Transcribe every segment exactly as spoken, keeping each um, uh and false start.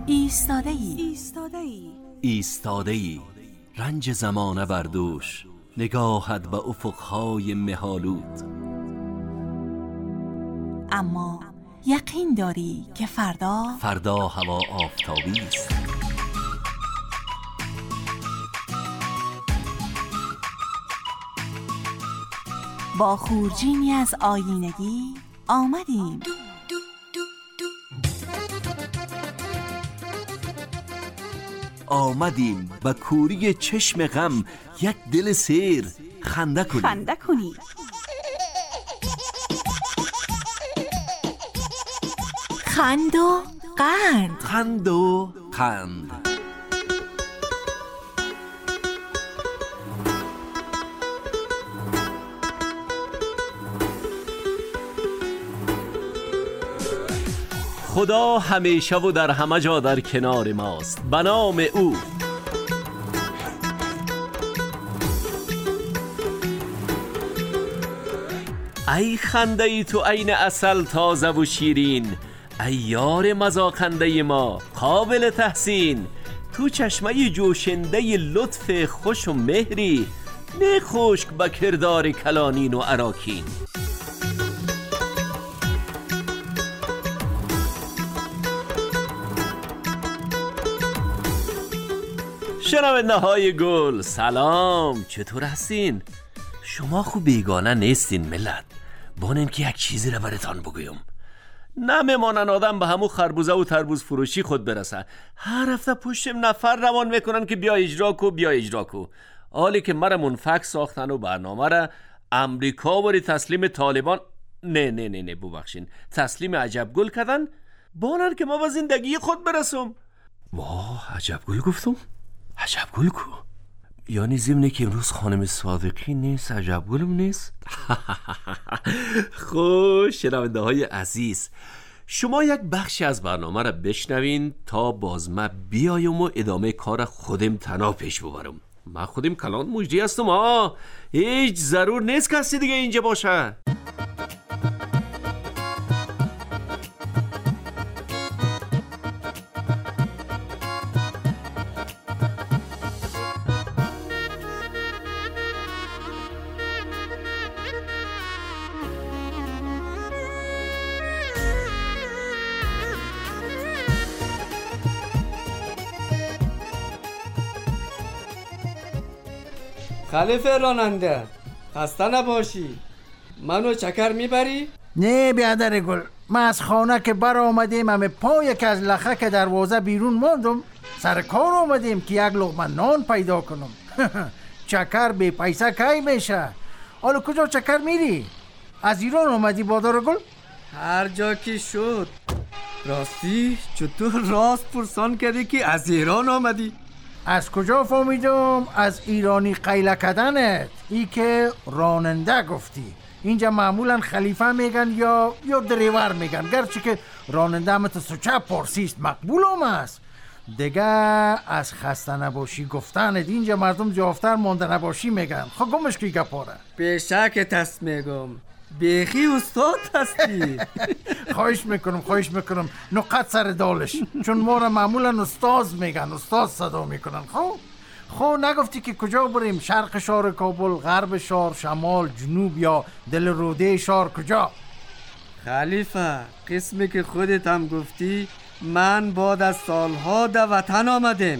ایستاده ای ایستاده ای ایستاده ای رنج زمانه بر دوش، نگاهت به افقهای مه‌آلود. اما یقین داری که فردا فردا هوا آفتابی است. با خورجینی از آیینگی آمدیم آمدیم به کوری چشم غم، یک دل سیر خنده کنیم خنده کنی خند و قند خند و قند. خدا همیشه و در همه جا در کنار ماست، به نام او. ای خنده ای تو عین عسل تازه و شیرین، ای یار مذاقنده ما قابل تحسین. تو چشمه جوشنده لطف خوش و مهری، نه خشک به کردار کلانین و اراکین. شنونده های گل سلام، چطور هستین؟ شما خوب بیگانه نیستین ملت. بانم که یک چیزی رو براتان بگویم. نمیمانن آدم به همون خربوزه و تربوز فروشی خود برسه. هر هفته پشتم نفر روان میکنن که بیا اجرا کو بیا اجرا کو. حالی که مرا منفک ساختن و برنامه را امریکا وری تسلیم طالبان نه نه نه نه ببخشین تسلیم عجب گل کردن. بانن که ما به زندگی خود برسم. واه عجب گل گفتم؟ عجب گل کو؟ یعنی ضمن که امروز خانم صادقی نیست عجب گلم نیست؟ خوش شنونده های عزیز، شما یک بخشی از برنامه را بشنوین تا باز ما بیایم و ادامه کار خودم تنها پیش ببرم. من خودم کلان مجدی هستم ها، هیچ ضرور نیست کسی دیگه اینجا باشه. خلیفه راننده خسته نباشی، منو چکر میبری؟ نه بیادر گل، من از خانه که بر آمدیم همه پای که از لخه که دروازه بیرون ماندم سر کار آمدیم که یک لقمه نان پیدا کنم. چکر بی پیسه کی میشه؟ حالا کجا چکر میری؟ از ایران آمدی بادار گل؟ هر جا که شد. راستی چطور راست پرسان کردی که از ایران آمدی؟ از کجا فهمیدم؟ از ایرانی قیله کدنت، ای که راننده گفتی. اینجا معمولا خلیفه میگن یا یا دریور میگن، گرچه که راننده همت سوچه پرسیست مقبول هم است دیگه. از خسته نباشی گفتنت اینجا مردم جافتر مانده نباشی میگن. خب گمش که گپاره بشک تست میگم، بیخی استاد هستی. خواهش میکنم خواهش میکنم نقط سر دالش، چون ما را معمولا استاد میگن، استاد صدا میکنن. خب خب نگفتی که کجا بریم؟ شرق شهر کابل، غرب شهر، شمال، جنوب یا دل روده شهر کجا؟ خلیفه قسمی که خودت هم گفتی، من بعد از سالها در وطن آمدم،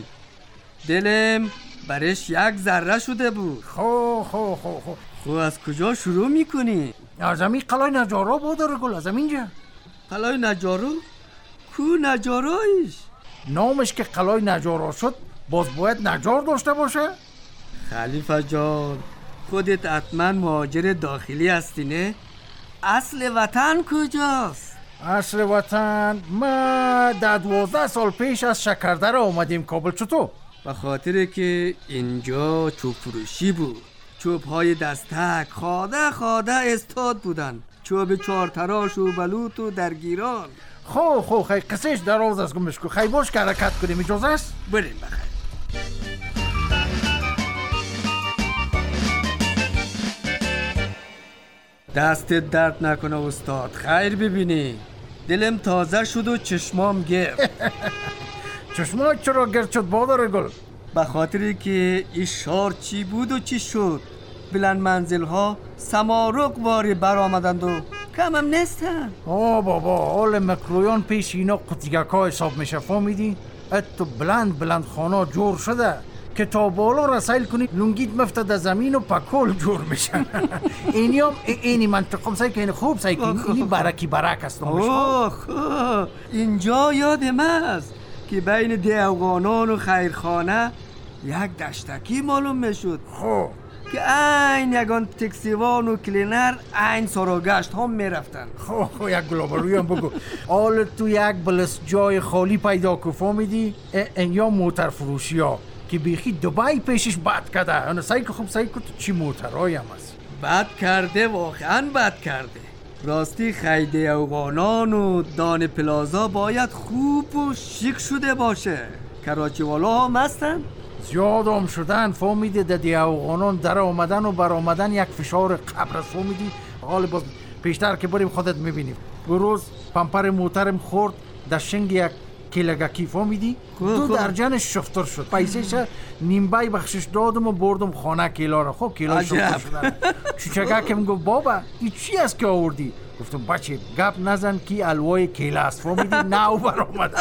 دلم برش یک ذره شده بود. خب خب خب خب خب از کجا شروع میکنی؟ از همین قلعه نجارا بادر گل، از همینجا. قلعه نجارا؟ کو نجارایش؟ نامش که قلعه نجارا شد باز باید نجار داشته باشه؟ خلیفه جان خودت حتما مهاجر داخلی هستی نه؟ اصل وطن کجاست؟ اصل وطن ما در دوازده سال پیش از شکردره اومدیم کابل. چطور؟ به خاطر که اینجا چوب فروشی بود، چوب های دستک خاده خاده استاد بودن، چوب چهار تراش و بلوط و درگیران. خو خو خی قصهش دراز از گمش کو، خی باش که حرکت کنیم. اجازه است؟ بریم بخیر. دست درد نکنه استاد، خیر ببینی، دلم تازه شد و چشمام گرد. چشمات چرا گرد شد بادار گل؟ به خاطری که این شار چی بود و چی شد. بلند منزل ها سمارق واری بر آمدند و کم هم نیستن. آه بابا، حال مکرویان پیش اینا قطیگک ها حساب میشه، فهمیدی؟ اتو بلند بلند خانه جور شده که تا بالا رسایل کنی لنگیت مفته در زمین و پکول جور میشن. اینی هم اینی منطقه سعی که این خوب سعی کنی، اینی برکی برک است. اوه اینجا یادم است که بین دیوگانان و خیرخانه یک دشتکی معلوم میشد. خب که این یگان تکسیوان و کلینر این سراغشت هم میرفتن. خب خب یک گلابروی هم بگو. حال تو یک بلس جای خالی پیدا که فهمیدی این یا موتر فروشی ها که بیخی دبی پیشش بد کرده. انا سعی که خوب سعی که تو چی موترهایی هم هست. بد کرده، واقعا بد کرده. راستی خیده اوغانان و دان پلازا باید خوب و شیک شده باشه. کراچی والا هم هستن؟ زیاد هم شدن، فهمیدی در دیوغانان در آمدن و بر آمدن یک فشار قبر است، فهمیدی؟ حال باز پیشتر که بریم خودت میبینیم. روز پمپر موترم خورد در شنگ یک کلگکی، فهمیدی؟ دو درجنش شفتر شد. پیسهش نیمبای بخشش دادم و بردم خانه کیلا را. خب کیلا شفتر شدن. چوچگکم گفت بابا این چی است که آوردی؟ گفتم بچه گپ نزن کی الوای کیلا است، فهمیدی؟ نو بر آمدن.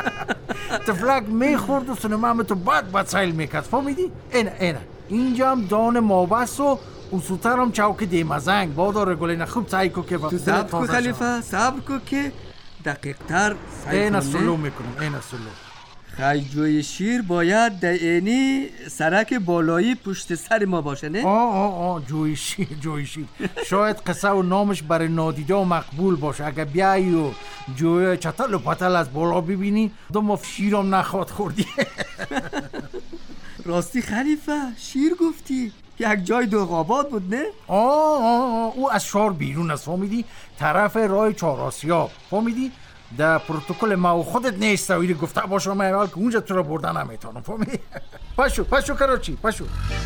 تفلک میخورد و سنمام تو بد بد سایل میکرد، فهمیدی؟ اینه اینه اینجا هم دان مابست و اصوتر هم چوک دیمزنگ. بادار گلینه خوب سعی کو که تو صبر کو خلیفه، صبر کو که دقیق تر سعی کنه. اینه سلو میکنم، اینه سلو. خیجوی شیر باید در اینی سرک بالایی پشت سر ما باشه نه؟ آه آه آه جوی شیر جوی شیر. شاید قصه و نامش برای نادیده و مقبول باشه. اگه بیایی و جوی چطل و پتل از بالا ببینی دو مف شیرم نخواد خوردی. راستی خلیفه شیر گفتی؟ یک جای دوغاباد بود نه؟ آه آه آه او از شهر بیرون است، فهمیدی؟ طرف راه چهار آسیاب، فهمیدی؟ در پروتکل ما و خودت نیست و گفته باشم من اول که اونجا تو را بردن نمیتونم، فهمیدی؟ پشو پشو کراچی پشو.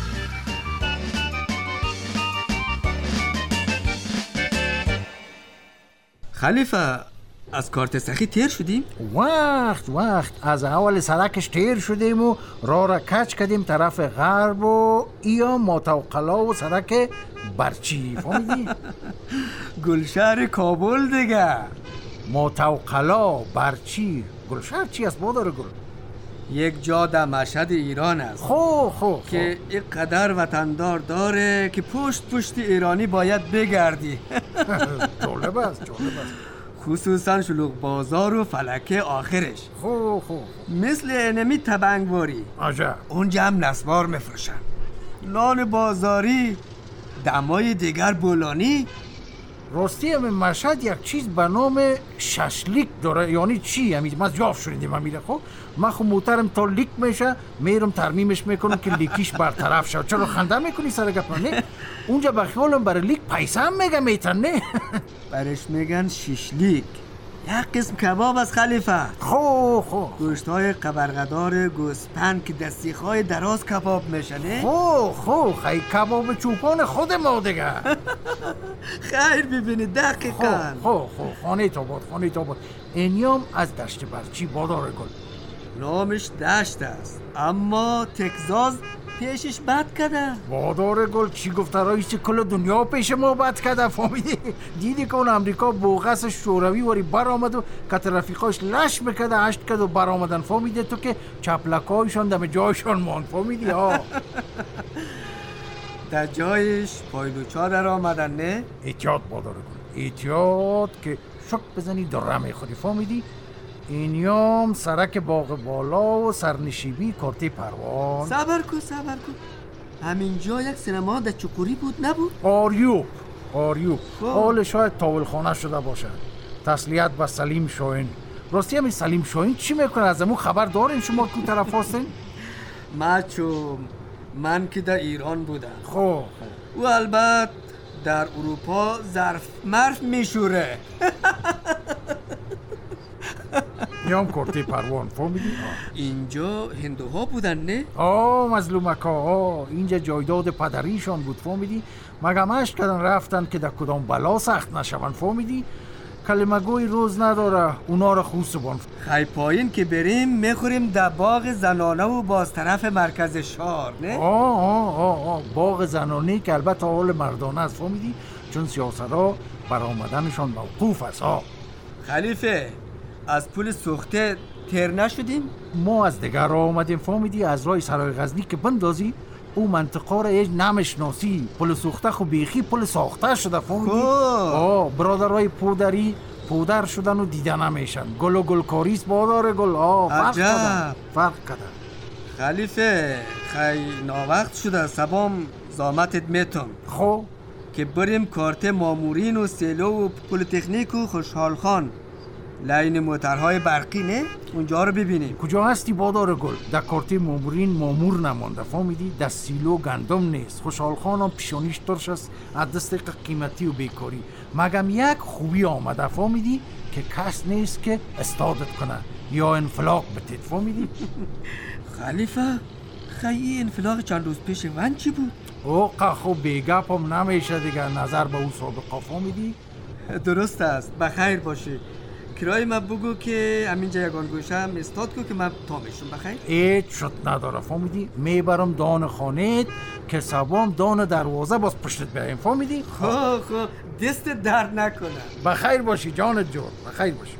خلیفه از کارت سخی تیر شدیم؟ وقت وقت از اول سرکش تیر شدیم و راه را کچ کردیم طرف غرب و ایا ماتوقلا و سرک برچی، فهمیدی؟ گلشهر کابل دیگه. ماتوقلا، برچی، گلشهر چی است بادار گل؟ یک جا در مشهد ایران است. خو خو که اینقدر وطندار داره که پشت پشت ایرانی باید بگردی. جالب است جالب است. خصوصا شلوغ بازار و فلکه آخرش. خو خو مثل انمی تبنگواری. عجب. اونجا هم نسوار میفروشن. نان بازاری، دمای دیگر بولانی. راستی همین مشهد یک چیز به نام ششلیک داره. یعنی چی؟ همین من جاف شدیم امیره. خب من خب موترم تا لیک میشه میرم ترمیمش میکنم که لیکیش برطرف شد. چرا خنده میکنی سر گپ نه؟ اونجا بخیالم برای لیک پیسه هم میگه میتن نه؟ برش میگن شیشلیک. یک قسم کباب از خلیفه. خو خو گوشت های قبرقدار گوسپند که دستیخ های دراز کباب میشنه. خو خو خیلی کباب چوپان خود ما دیگه. خیر ببینید دقیقا. خو خو خانه تا بود خانه تا بود. اینیام از دشت برچی بادار گل. نامش دشت است اما تکزاز پیشش بد کرده. بادار گل چی گفته؟ رئیس کل دنیا پیش ما بد کرده، فهمیدی؟ دیدی که اون امریکا بوغس شوروی واری بر آمد و کت رفیقاش لش میکرده هشت کرد و بر آمدن، فهمیدی تو که چپلکایشان دم جایشان مان، فهمیدی ها؟ در جایش پایلوچا در آمدن نه؟ احتیاط بادار گل احتیاط که شک بزنی دره میخوری، فهمیدی؟ اینیام سرک باغ بالا و سرنشیبی کارتی پروان. صبر کو صبر کو. همینجا یک سینما در چقوری بود نبود؟ آریوب آریوب حال شاید تاولخانه شده باشه. تسلیت به سلیم شاهین. راستی همین سلیم شاهین چی میکنه؟ از امون خبر دارین شما کو طرف هستین؟ مچو من که در ایران بودم. خب و البته در اروپا ظرف مرف میشوره. یام کارتی پروان، فهمیدی؟ اینجا هندوها بودن نه؟ آه مظلومکا، آه اینجا جایداد پدریشان بود، فهمیدی؟ مگه مشت کردن رفتن که در کدام بلا سخت نشون، فهمیدی؟ کلمه گوی روز نداره، اونا رو خوسبان. خی پایین که بریم میخوریم در باغ زنانه و باز طرف مرکز شهر، نه؟ آه آه آه آه باغ زنانه که البته حال مردانه است، فهمیدی؟ چون سیاست‌ها برآمدنشان موقوف است. ها خلیفه، از پول سوخته تر نشدیم؟ ما از دیگر راه آمدیم، فهمیدی؟ از راه سرای غزنی که بندازی او منطقه را هیچ نمیشناسی. پل سوخته خو بیخی پل ساخته شده، فهمیدی؟ آه برادرای پودری پودر شدن و دیده نمیشن. گل و گلکاریس بادار گل. آه فرق کردن فرق کردن. خلیفه خی ناوقت شده، سبام زامتت میتم خب که بریم کارت مامورین و سیلو و پلیتکنیک و خوشحال خان لاین موترهای برقی، نه؟ اونجا رو ببینیم. کجا هستی بادار گل؟ در کارت مامورین مامور نمانده، فهمیدی؟ در سیلو گندم نیست. خوشحال خان هم پیشانیش ترش است از دست قیمتی و بیکاری. مگم یک خوبی آمده، فهمیدی؟ که کس نیست که استادت کنه یا انفلاق بتید، فهمیدی؟ خلیفه خیلی انفلاق چند روز پیش ون چی بود؟ اوقا خوب بیگپ هم نمیشه دیگر، نظر به او سابقه، فهمیدی؟ درست است، بخیر باشی. کرای من بگو که همینجا یگان گوشم استاد کو که من تا میشم. بخیر؟ ایت شد نداره، فهمیدی؟ میبرم دان خانه که سبام دان دروازه باز پشتت بیایم، فهمیدی؟ خب خب دست درد نکنه. بخیر باشی جانت جور، بخیر باشی.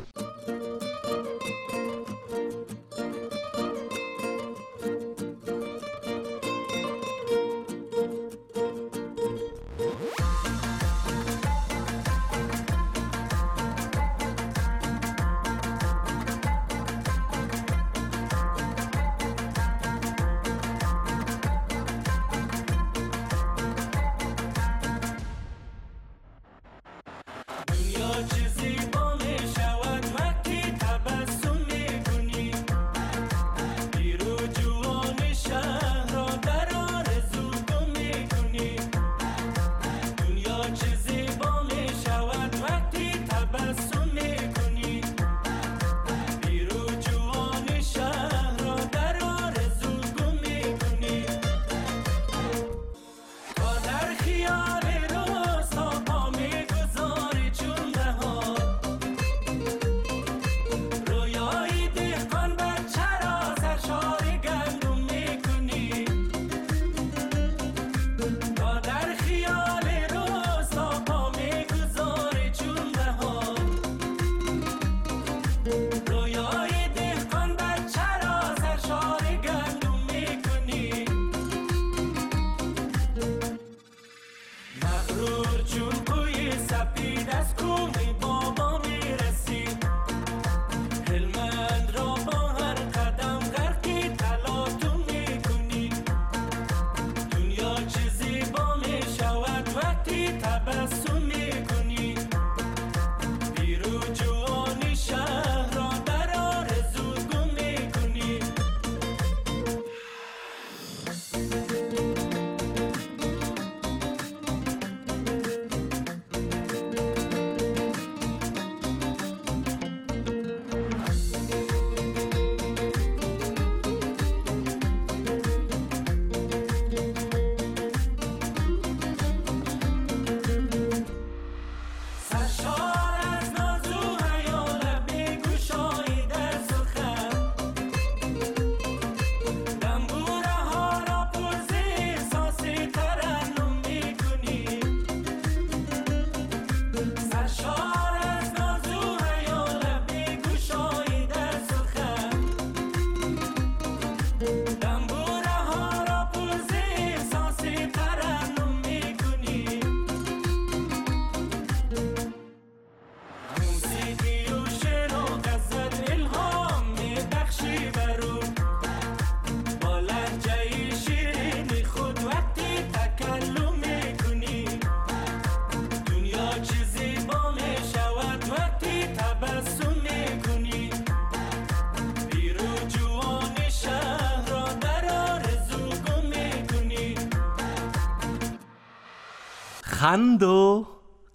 خند و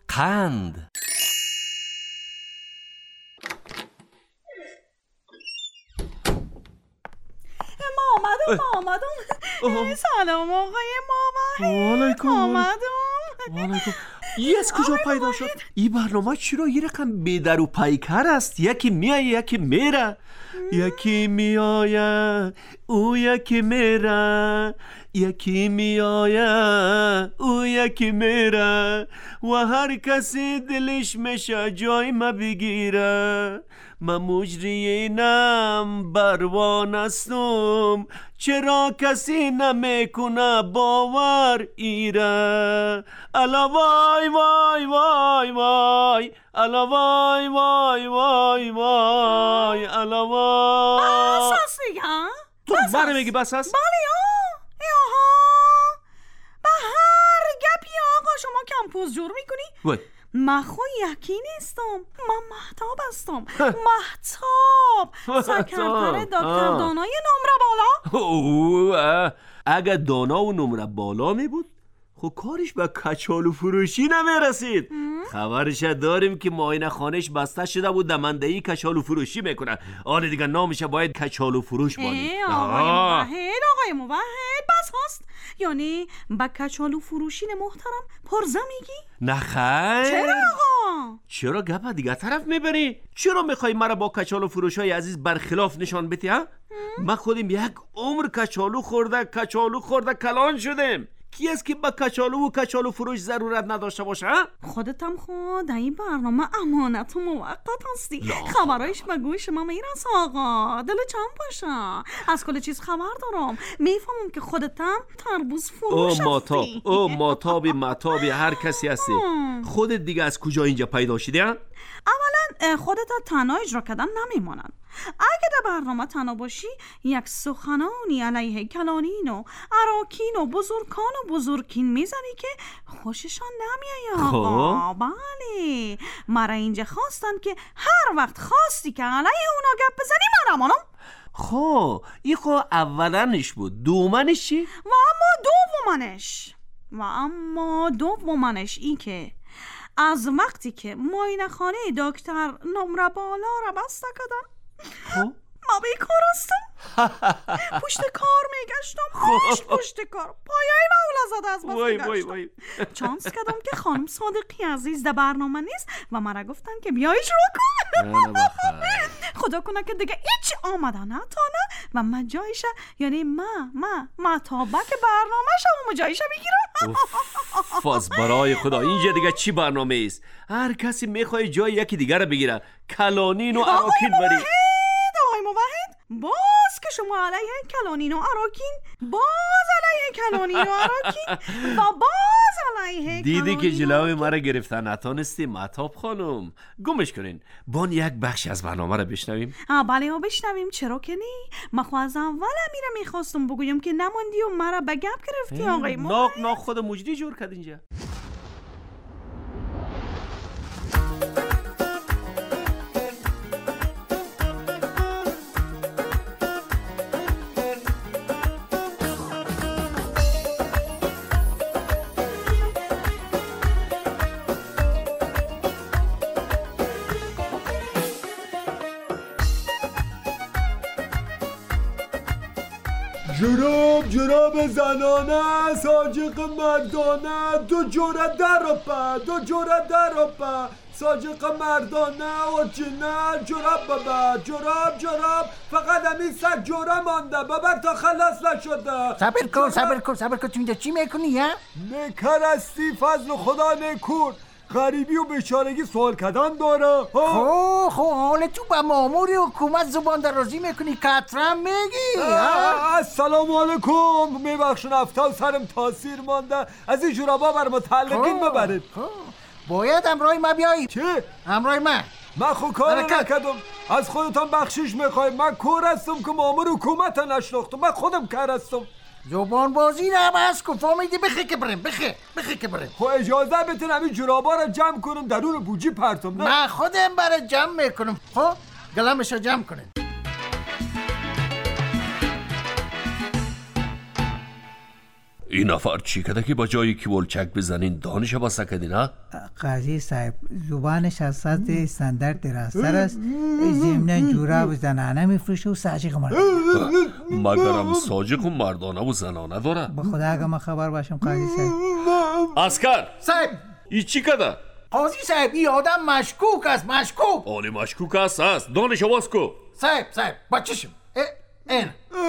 قند. ما آمدم ما آمدم. سلام آقای ماما. وعلیکم. آمدم. وعلیکم. یه از کجا پیدا شد؟ این برنامه چرا یه رقم بیدر و پیکر است؟ یکی میایه یکی میره، یکی میایه او یکی میره، یکی میایه او یکی میره و هر کسی دلش میشه جای ما بگیره. من مجرینم بروان استم، چرا کسی نمیکنه باور ایره. الا وای وای وای وای، الا وای وای وای وای، الا وای. بس هست دیگه؟ تو بره میگی بس هست؟ بله یاها، به هر گپی آقا شما کمپوز جور میکنی؟ وای من خو یکی نیستم، من مهتاب هستم. مهتاب سکرتر دکتر دانای نمره بالا. اوه، اگه دانا و نمره بالا می بود خب کارش به کچالو فروشی نمیرسید. خبرش داریم که معاینه خانهش بسته شده بود دمندهی کچالو فروشی میکنه. آره دیگه نامش باید کچالو فروش بانید. آقای موحد، آقای موحد بس هست. یعنی با کچالو فروشین محترم پرزه میگی؟ نه خیر. چرا آقا؟ چرا گپ دیگه طرف میبری؟ چرا میخوای مرا با کچالو فروشای عزیز برخلاف نشان بدی ها؟ ما خودیم یک عمر کچالو خورده کچالو خورده کلان شدیم. کی است که با کچالو و کچالو فروش ضرورت نداشته باشه؟ خودتم خود این برنامه امانت و موقت هستی. خبرایش به گوش ما میرسه آقا. دل چند باشه، از کل چیز خبر دارم. میفهمم که خودتم تربوز فروش هستی. او ماتاب او ماتابی ماتابی هر کسی هستی. خودت دیگه از کجا اینجا پیدا شدی؟ اولا خودت تنها اجرا کردن نمیمانن. اگه در برنامه تنها باشی یک سخنانی علیه کلانین و اراکین و بزرگان و بزرگین میزنی که خوششان نمیایه آقا. بله، مرا اینجا خواستن که هر وقت خواستی که علیه اونا گپ بزنی من امانم. خب این خب اولنش بود. دومنش چی؟ و اما دومنش و اما دومنش این که از وقتی که معاینه خانه دکتر نمره بالا را بسته کردن خب ما بیکار هستم. پشت کار میگشتم، خوش پشت کار پایای مولا زده از باز میگشتم. چانس کردم که خانم صادقی عزیز در برنامه نیست و مرا گفتن که بیایی شروع کن. خدا کنه که دیگه هیچ آمده نتانه و من جایشه، یعنی ما ما ما تابک برنامه شما جایشه بگیرم. فاز برای خدا اینجا دیگه چی برنامه است؟ هر کسی میخواد جای یکی دیگر رو بگیره. کلانین و اراکین بری. آقای موحد، باز که شما علیه کلانین و اراکین، باز علیه کلانین و اراکین و باز علیه دیدی که جلوی مرا گرفتن نتانستی مهتاب خانم. گمش کنین. بان یک بخش از برنامه رو بشنویم. آ بله ها بشنویم. چرا که نی؟ من خو از اول میره میخواستم بگویم که نماندی و مرا به گپ گرفتی آقای موحد. ناک ناک خود مجری جور کرد اینجا. جناب جناب زنانه ساجق مردانه دو جوره در اپا دو جوره در اپا ساجق مردانه و جنه جراب بابا جراب جراب فقط همین سگ جوره مانده ببر تا خلاص نشده. صبر کن صبر کن صبر کن. تو اینجا چی میکنی ها؟ نکرستی فضل خدا نکور غریبی و بیچارگی سوال کردن داره. خو خو حالا تو با مامور حکومت زبان درازی میکنی کترم میگی. السلام علیکم. میبخشون افتال سرم تاثیر مانده از این جورابا بر متعلقین ببرید. باید امرای ما بیایی. چی؟ امرای ما. من خود کار نکردم. از خودتان بخشش میخوای. من کور هستم که مامور حکومت نشناختم. من خودم کار هستم. زبان بازی رو بس کن. فهمیدی؟ بخی که بریم بخی بخی که بریم. خب اجازه بتون همین جرابا رو جمع کنم درون بوجی پرتم. نه من خودم برای جمع میکنم. خب گلمشو جمع کنیم. این نفر چی کده که با جایی که ولچک بزنین دانش با سکدین ها؟ قاضی صاحب زبانش از سطح استاندارد درازتر است. ضمن جوراب و زنانه میفروشه و ساجق مردانه. مگرم ساجق و مردانه و زنانه داره؟ با خدا اگه ما خبر باشم قاضی صاحب. اسکر صاحب ای چی کده؟ قاضی صاحب این آدم مشکوک است، مشکوک. آلی مشکوک است است دانش آواز کو. صاحب صاحب بچشم این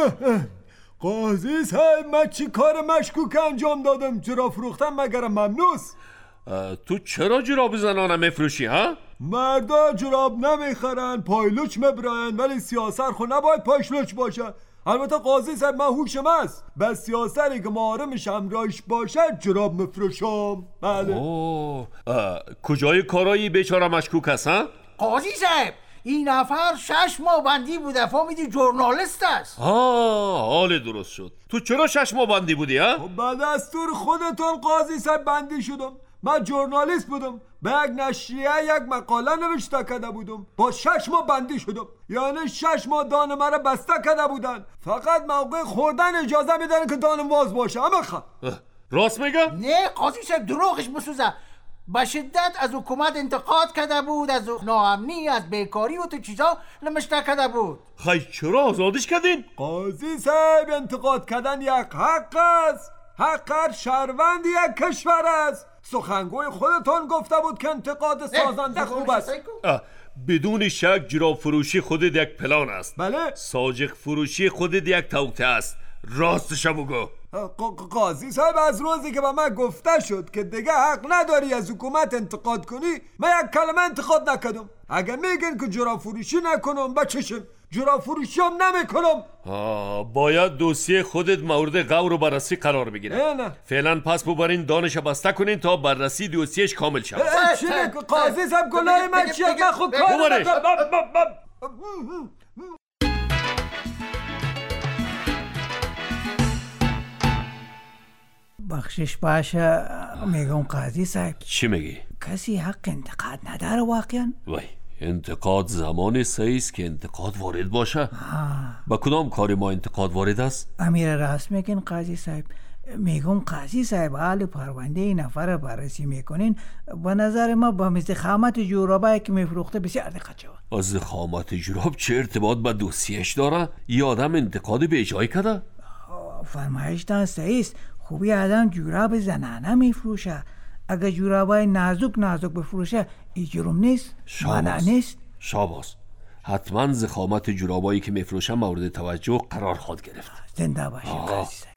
قاضی صاحب من چی کار مشکوک انجام دادم؟ چرا فروختم مگر ممنوس؟ تو چرا جراب زنانه میفروشی ها؟ مردا جراب نمیخرن، پایلوچ میبرن، ولی سیاسر خو نباید پایلوچ باشه. البته قاضی صاحب من هوشم است، بس سیاسری که محارمش همراهش باشه جراب مفروشم. بله. اوه کجای کارایی بیچاره مشکوک است ها؟ قاضی صاحب این نفر شش ماه بندی بوده، فهمیدی جورنالیست است. آه حال درست شد. تو چرا شش ماه بندی بودی ها؟ بعد دستور خودتون قاضی صاحب بندی شدم. من جورنالیست بودم، به یک نشریه یک مقاله نوشته کده بودم، با شش ماه بندی شدم. یعنی شش ماه دان مرا بسته کده بودن، فقط موقع خوردن اجازه میدن که دانم باز باشه. اما خب راست میگم؟ نه قاضی صاحب دروغش بسوزه. با شدت از حکومت انتقاد کرده بود، از ناامنی، از بیکاری و تو چیزا نمشته کرده بود. خیلی چرا آزادش کردین؟ قاضی صاحب انتقاد کردن یک حق است، حق هر شهروند یک کشور است. سخنگوی خودتون گفته بود که انتقاد سازنده خوب است. بدون شک جراب فروشی خودت یک پلان است. بله. ساجق فروشی خودت یک توطئه است. راستشو بگو. قاضی صاحب از روزی که به من گفته شد که دیگه حق نداری از حکومت انتقاد کنی، من یک کلمه انتقاد نکردم. اگه میگن که جراب فروشی نکنم با چشم جراب فروشی هم نمیکنم. باید دوسیه خودت مورد غور و بررسی قرار بگیره. نه فعلا پس ببرین دانش بسته کنین تا بررسی دوسیهش کامل شد. چی قاضی صاحب گناه من چیه؟ من خود کار بخشش باشه. میگم قاضی صاحب چی میگی؟ کسی حق انتقاد نداره واقعا؟ وای انتقاد زمان سعی است که انتقاد وارد باشه. با کدام کاری ما انتقاد وارد است؟ امیر راست میگن قاضی صاحب. میگم قاضی صاحب حال پرونده این نفر بررسی میکنین، به نظر ما با ضخامت جورابایی که میفروخته بسیار دقت شد. از ضخامت جوراب چه ارتباط با دوسیهش داره؟ یه آدم انتقاد به جای کرده؟ فرمایشتان صحیح است. خوبی آدم جوراب زنانه میفروشه. اگر جورابای نازک نازک بفروشه این جرم نیست، مانع نیست. شاباس. حتما ضخامت جورابایی که میفروشن مورد توجه قرار خواهد گرفت. زنده باشی قاضی صاحب.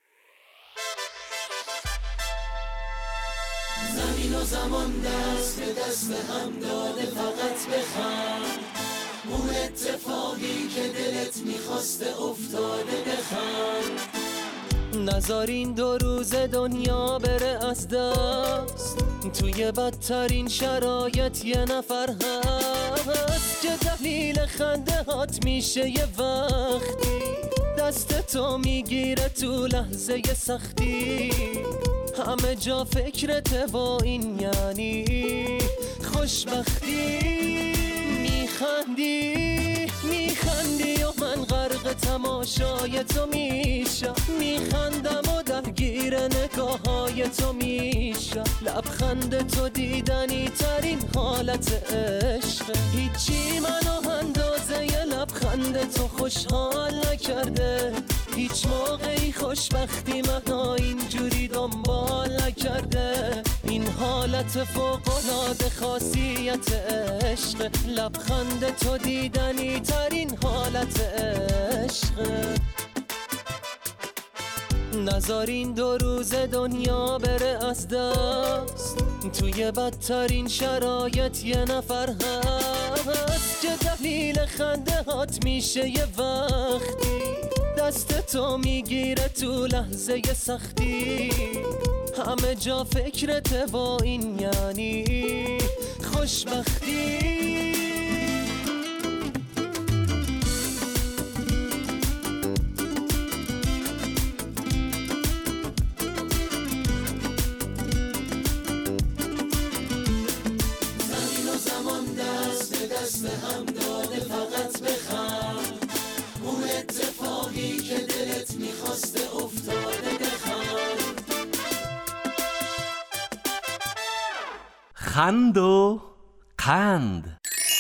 زمین و زمان دست به دست هم داده، فقط بخند. اون اتفاقی که دلت میخواسته افتاده، بخند. نذارین دو روز دنیا بره از دست، توی بدترین شرایط یه نفر هست که دلیل خنده هات میشه یه وقتی دست تو میگیره تو لحظه سختی. همه جا فکرت با این یعنی خوشبختی. میخندی میخندی و من غرق تماشای تو میشم. میخندم و درگیر نگاه های تو میشم. لبخند تو دیدنی ترین حالت عشق. هیچی منو اندازه ی لبخند تو خوشحال نکرده. هیچ موقعی خوشبختی منو اینجوری دنبال نکرده. این حالت فوق‌العاده خاصیت عشق. لبخند تو دیدنی ترین حالت عشق. نذارین دو روز دنیا بره از دست، توی بدترین شرایط یه نفر هست که دلیل خنده هات میشه یه وقتی دست تو میگیره تو لحظه سختی. همه جا فکرت با این یعنی خوشبختی. زمین و زمان دست به دست هم داده، فقط بخند. اون اتفاقی که دلت میخواسته افتاده، بخند. خند و قند.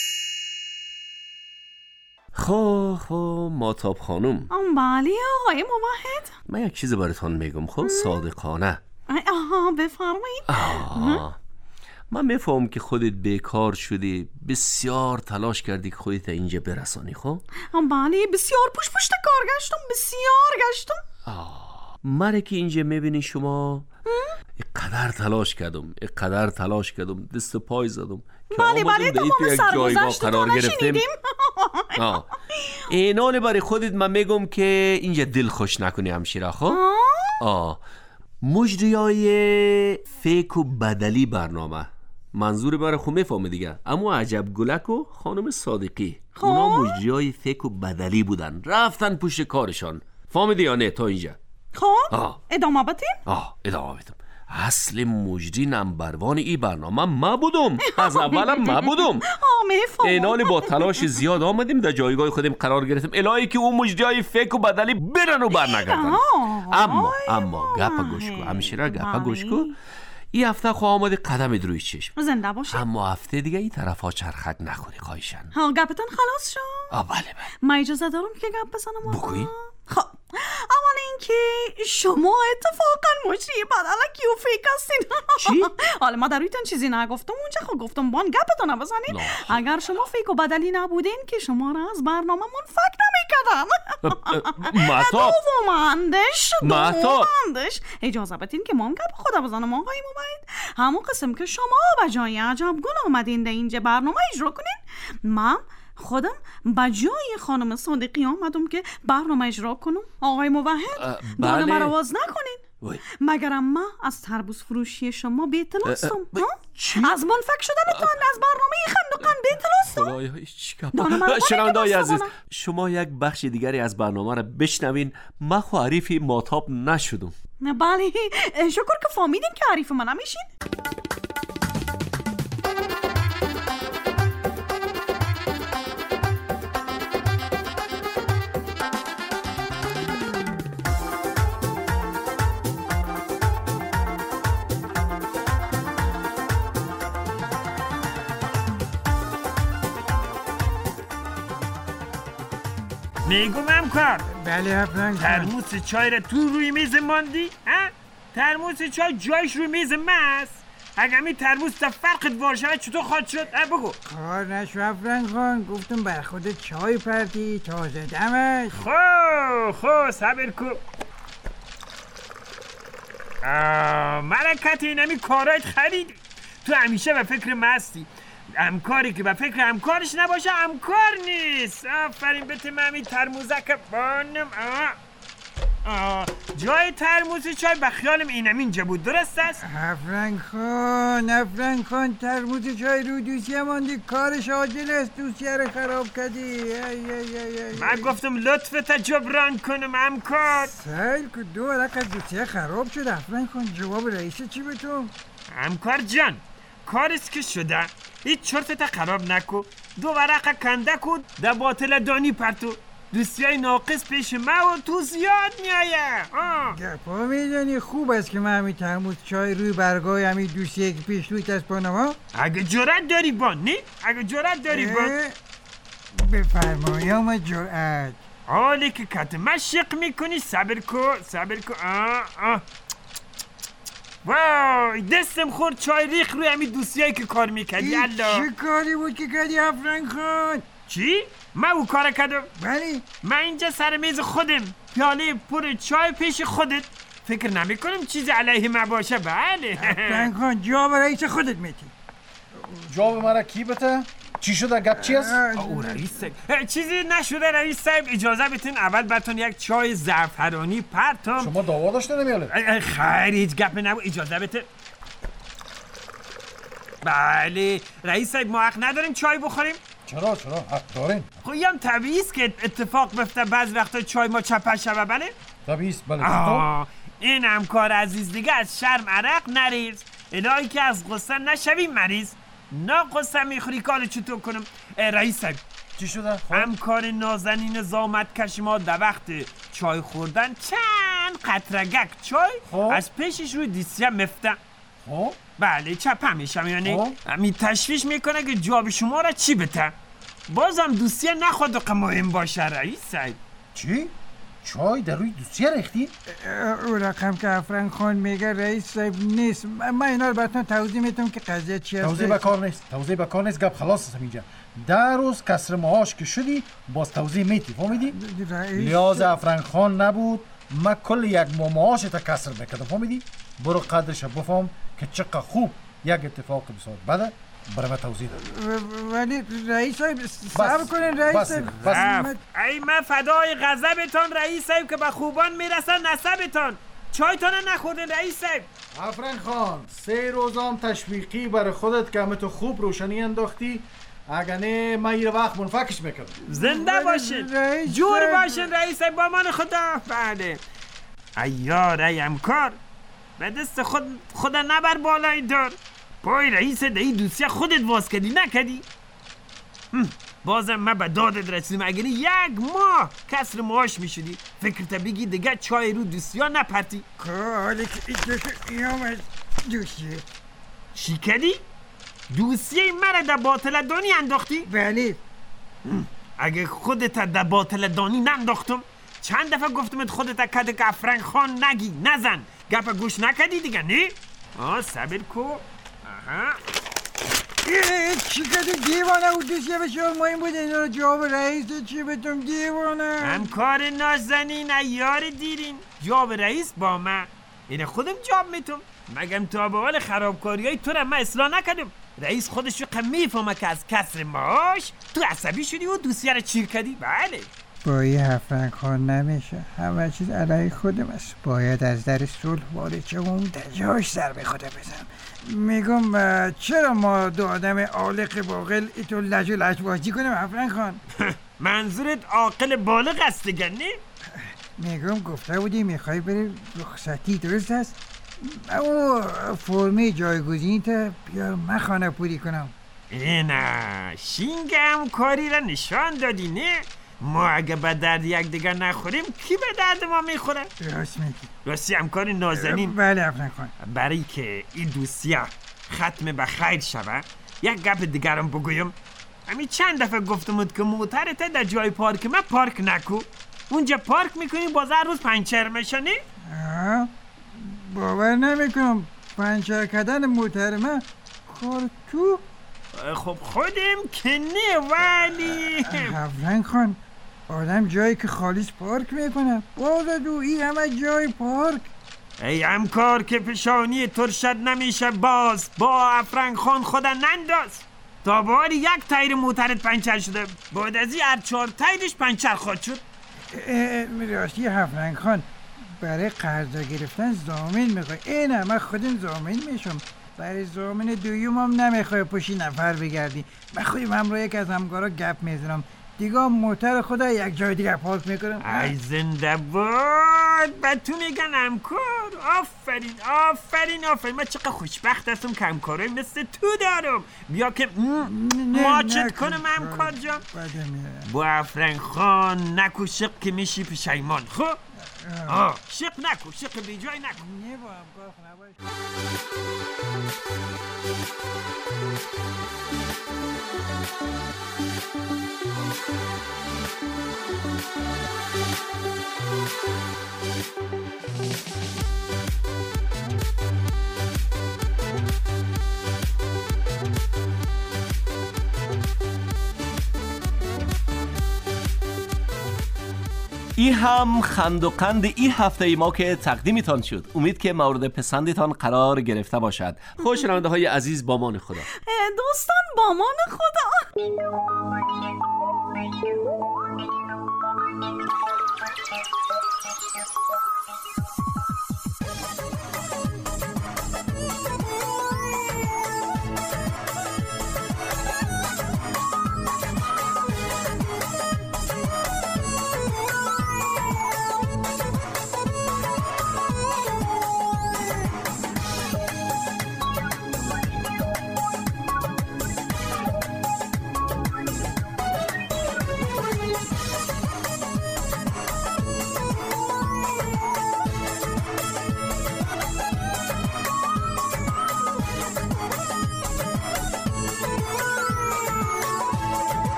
خب خب ماتاب خانم. بله آقای موحد. من یک چیز براتون میگم خب صادقانه. آها بفرمایید. آه. من میفهم که خودت بیکار شدی، بسیار تلاش کردی که خودت اینجا برسانی. خب بله بسیار پشت پشت کار گشتم، بسیار گشتم. آه مره که اینجا میبینی شما اقدر تلاش کردم اقدر تلاش کردم دست و پای زدم. بله بله تمام سرگذشت تو نشنیدیم. اینال برای خودت من میگم که اینجا دل خوش نکنی همشیره. خب آه مجریای فیک و بدلی برنامه، منظور برای خود میفهمه دیگه، اما عجب گلک و خانم صادقی اونا مجریای فیک و بدلی بودن، رفتن پشت کارشان. فهمیدی یا نه تا اینجا؟ خب ادامه بدین؟ آه ادامه بدم. اصل مجری نمبروان ای برنامه ما بودم، از اولم ما بودم. اینال با تلاش زیاد آمدیم در جایگاه خودم قرار گرفتیم، الهی که اون مجریای فیک و بدلی برن و برنگردن. اما اما گپا گوش کو همشیره، گپا گوش کو. این هفته خواه آمده قدم روی چشم، زنده باشی. اما هفته دیگه این طرف ها چرخک نخوری خواهشن. ها گپتون خلاص شد؟ آه بله بله. ما اجازه دارم که گپ بزنم؟ بگویی. خب اول اینکه شما اتفاقا مجری بدلکی و فیک هستین. چی؟ حالا ما در رویتون چیزی نگفتم اونجا، خب گفتم بان گپتون بزنین. اگر شما فیک و بدلی نبودین که شما را از برنامه من فک نمیکردن. مهتاب دومندش دومندش اجازه بدین که من گپ خدا بزنم آقای مبید. همون قسم که شما به جای عجب گل آمدین در اینجا برنامه اجرا کنین، من خودم به جای خانم صادقی آمدم که برنامه اجرا کنم. آقای موحد بله. ما رو آواز نکنین، مگرم ما از تربوز فروشی شما به اطلاع هستم. از منفک شدنتان از برنامه خندقان به اطلاع هستم. شنونده‌های عزیز، شما یک بخش دیگری از برنامه را بشنوین. من خو حریف مهتاب نشدم. بله شکر که فهمیدین که حریف من نمیشین. میگم همکار، بله افرنگ، ترموس چای را تو روی میز ماندی؟ ها؟ ترموس چای جایش روی میز ماست. اگر می ترموس تا فرقت وارشوه چطور خواهد شد؟ بگو. کار نشو افرنگ خان، گفتم بر خودت چای پردی تازه دمش. خو خو صبر کن. مرکت اینمی کارایت خریدی. تو همیشه به فکر مستی. همکاری که به فکر همکارش نباشه همکار نیست. آفرین بته ممی ترموزک بانم. آه. آه. جای ترموز چای به خیالم اینم اینجا بود، درست است؟ افرنگ خان افرنگ خان ترموز چای رو دوسیه ماندی، کارش عاجل است، دوسیه رو خراب کردی. ای ای ای ای. من گفتم لطفت جبران کنم همکار. سیل که دو ورق از دوسیه خراب شد. افرنگ خان جواب رئیس چی به تو؟ همکار جان کارست که شده، هیچ چرتت خراب نکو. دو ورق کنده کن در باطل دانی پرتو. دوستیای ناقص پیش ما و تو زیاد میایه. گپا میدانی خوب است که من همی ترموز چای روی برگاه همی دوستیه که پیش روی تسپانم ها. اگه جرأت داری بان، نه؟ اگه جرأت داری بان بفرمایم جرأت. حالی که کت مشق میکنی صبر کن صبر کن. آه آه وای دستم خورد چای ریخ روی همین دوستیایی که کار میکردی. الله چه کاری بود که کردی افرنگ خان؟ چی؟ من او کار کردم؟ بله من اینجا سر میز خودم پیاله پر چای پیش خودت، فکر نمی کنم چیز علیه ما باشه. بله افرنگ خان جواب رئیس خودت میتی. جواب مرا کی بته؟ چی شده؟ گپ چی است؟ او رئیس چیزی نشده رئیس صاحب. اجازه بتین اول براتون یک چای زعفرانی پرتم. شما دعوا داشته نمیاله؟ خیر هیچ گپ نبود. اجازه بتین. بله رئیس صاحب ما حق نداریم چای بخوریم؟ چرا چرا حق دارین. خب هم طبیعی است که اتفاق بیفته بعض وقتا چای ما چپش شوه. بله طبیعی است. بله این همکار عزیز دیگه از شرم عرق نریز، الهی که از غصه نشوی مریض. نه قصه میخوری کار چطور کنم؟ رئیس صاحب چی شده؟ همکار نازنین زامت کش ما در وقت چای خوردن چند قطرگک چای خواه؟ از پیشش روی دیسیه مفته. خب بله چپ همیشه یعنی می تشویش میکنه که جواب شما را چی بته. بازم دوستیه نخواد و مهم باشه رئیس صاحب. چی؟ چای در روی دوسیه ریختی؟ او رقم که افرنگ خان میگه رئیس صاحب نیست. من اینا رو براتون توضیح میدم که قضیه چی است. توضیح بکار نیست، توضیح بکار نیست، گپ خلاص است اینجا. در روز کسر معاش که شدی باز توضیح میتی، فهمیدی؟ لیاز افرنگ خان نبود، من کل یک ماه معاشت کسر میکردم، فهمیدی؟ برو قدرش بفهم که چقدر خوب یک اتفاق بسیار بده برای من توضیح داد. ولی رئیس صاحب صبر کنین رئیس بس صاحب. بس ای من فدای غضبتان رئیس صاحب که به خوبان میرسن نسبتان. چایتان نخوردین رئیس صاحب. افرنگ خان سه روزام تشویقی برای خودت که همه تو خوب روشنی انداختی، اگر نه من یه وقت منفکش میکردم. زنده باشین، جور باشین رئیس صاحب، با من خدا. بله ایار ای همکار، به دست خود خدا نبر بالای دار. پای رئیس دهی دوسیه خودت واس کردی نکردی؟ بازم من به دادت رسیدم. اگر یک ماه کسر معاش میشدی فکرت بگی دیگه چای رو دوسیه نپرتی. حالی که این آمد دوسیه چی کردی؟ دوسیه مرا در باطل دانی انداختی؟ بله. اگه خودت در باطل دانی ننداختم چند دفعه گفتمت خودت کده که افرنگ خان نگی نزن، گپ گوش نکردی دیگه نه؟ آه صبر کو. آها چی کده دیوانه او دوسیه بسیار مهم بود، اینا رو جواب رئیس چی بتون دیوانه. همکار نازنین ایار دیرین، جواب رئیس با من اینه خودم جواب میتم. مگم تا به حال خرابکاری های تو را من اصلاح نکردم. رئیس خودش رو میفهمه که از کسر معاش تو عصبی شدی و دوسیه رو چیر کردی. بله با یه افرنگ خان نمیشه، همه چیز علیه خودم است. باید از در صلح وارد شم و اون دجاش سر به خودم بزنم. میگم چرا ما دو آدم عالق باقل ایتو لج و لجبازی کنیم افرنگ خان؟ منظورت عاقل بالغ است دیگه نه؟ میگم گفته بودی میخوای بری رخصتی، درست است؟ او فرمی جایگزین تا بیار من خانه پوری کنم. نه شینگ همکاری را نشان دادی نه؟ ما اگه به درد یک دیگر نخوریم کی به درد ما میخوره؟ راست میگی. راستی همکار نازنین. بله افرنگ خان. برای که این دوسیه ختم به خیر شوه یک گپ دیگرم بگویم. همین چند دفعه گفتمت که موترت در جای پارک من پارک نکو. اونجا پارک میکنی باز هر روز پنچر میشنی؟ باور نمیکنم پنچر کردن موتر من کار تو. خب خودم که نه ولی افرنگ خان آدم جایی که خالیش پارک میکنه باز دو ای همه جای پارک. ای همکار که پشانی ترشد نمیشه باز با افرنگ خان خدا ننداز. تا باری یک تایر موترت پنچر شده بعد از این هر چهار تایرش پنچر خواهد شد. راستی افرنگ خان برای قرضا گرفتن ضامن میخوای. این همه خودم ضامن میشم. برای ضامن دویم هم نمیخوای پشی نفر بگردی. من خودم همراه یک از همکارا گپ میزنم دیگه موتر خدا یک جای دیگه پارک میکنم. ای زنده باد به تو میگن همکار. آفرین آفرین آفرین. من چقدر خوشبخت هستم که همکارای مثل تو دارم. بیا که ماچت کنم همکار جان. با افرنگ خان نکو شق که میشی پشیمان. خب آه شق نکو، شق بی جای نکو. نه با همکار نباش. ای هم خند و قند ای هفته ای ما که تقدیمتان شد. امید که مورد پسندتان قرار گرفته باشد. خوشنونده های عزیز با مان خدا. دوستان با مان خدا.